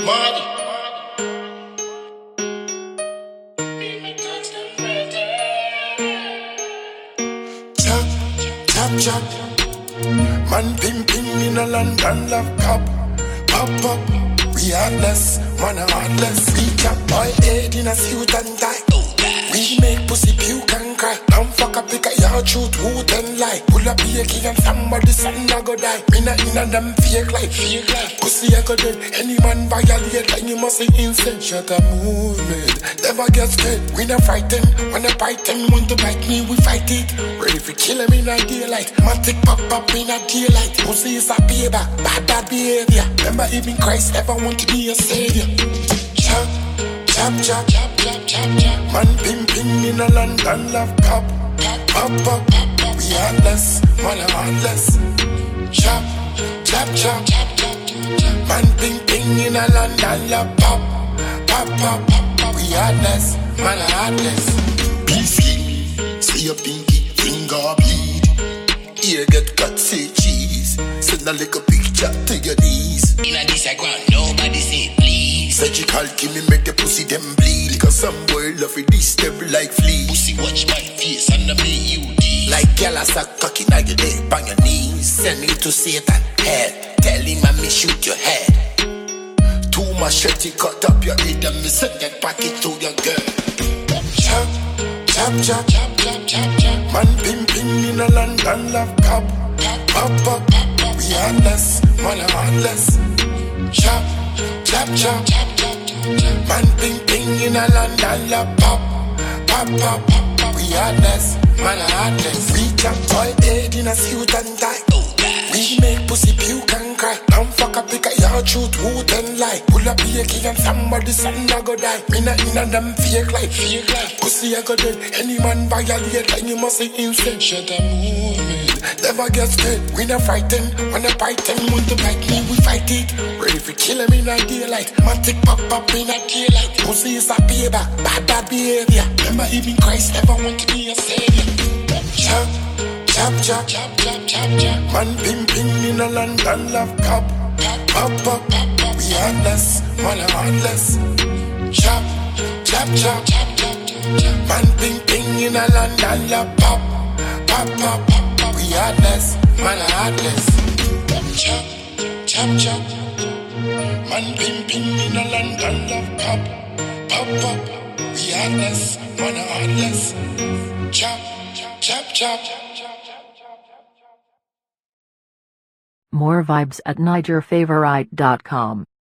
Chop, chop. Man pimping in a London love cup. Pop up, we heartless, man a heartless. We chop boy head in a suit and tie. We make pussy puke and cry. Don't fuck up, pick a yard shoot, who then like. Pull up here, key and somebody son a go die. Me not in a them fake life. Pussy a go dead. Any man violate like you must say insane. Shut a movement, never get scared. We not frightened, when I bite them, want to bite me, we fight it. Ready for kill him in a daylight. Matic pop up in a daylight. Pussy is a payback, bad behavior. Remember even Christ never want to be a savior. Chop, chop, chop, chop, chop, chop, chop. Man pimping in a London love pop. Pop up, we heartless, man a heartless. Chop, chop, chop, chop, chop, chop. Man pimping in a London love pop. Pop up, we heartless, man a heartless. Beefy, see your pinky finger bleed. Ear get cut, say cheese. Send a little picture to your knees. In a this I ground, nobody say please. Surgical give me make the pussy them bleed. Because some boy love it, this step like fleas. Pussy watch my face and I make you deep. Like gyal a suck cocky now your neck on your knees. Send me to Satan head. Tell him I me shoot your head. Too machete cut up your head and me send that packet to your girl. Chop, chop, chop, chop, chop, chop, chop. Man pimping in a London love pop. Pop up, we heartless, man a heartless. Chop, chop, chop, chop, chop, chop. Man pimping in a London love pop. Pop, we heartless, man a heartless. We chop boy head in a suit and tie. We make pussy puke and cry. Don't fuck up, pick a yard shoot, who then like. Pull up here, key and somebody son a go die. Me not in a them fake life. Pussy a go dead. Any man violate like you must say insane. Shut a movement, never get scared. We not frightened, when I bite them, want to bite me, we fight it. Ready for kill him in a daylight. Matic pop up in a daylight. Pussy is a payback, bad behavior. Remember even Christ never want to be a savior. Chop, chop, chop, chop, chop, chop, chop. Man pimping in a London love pop. Pop up, we heartless, man a heartless. Chop, chop, chop, chop, chop, chop. Man pimping in a London love pop. Pop, we heartless, man a heartless. Chop, chop, chop. Man pimping in a London love pop. Pop, we heartless, man a heartless. Chop, chop, chop. More vibes at NigerFavorite.com.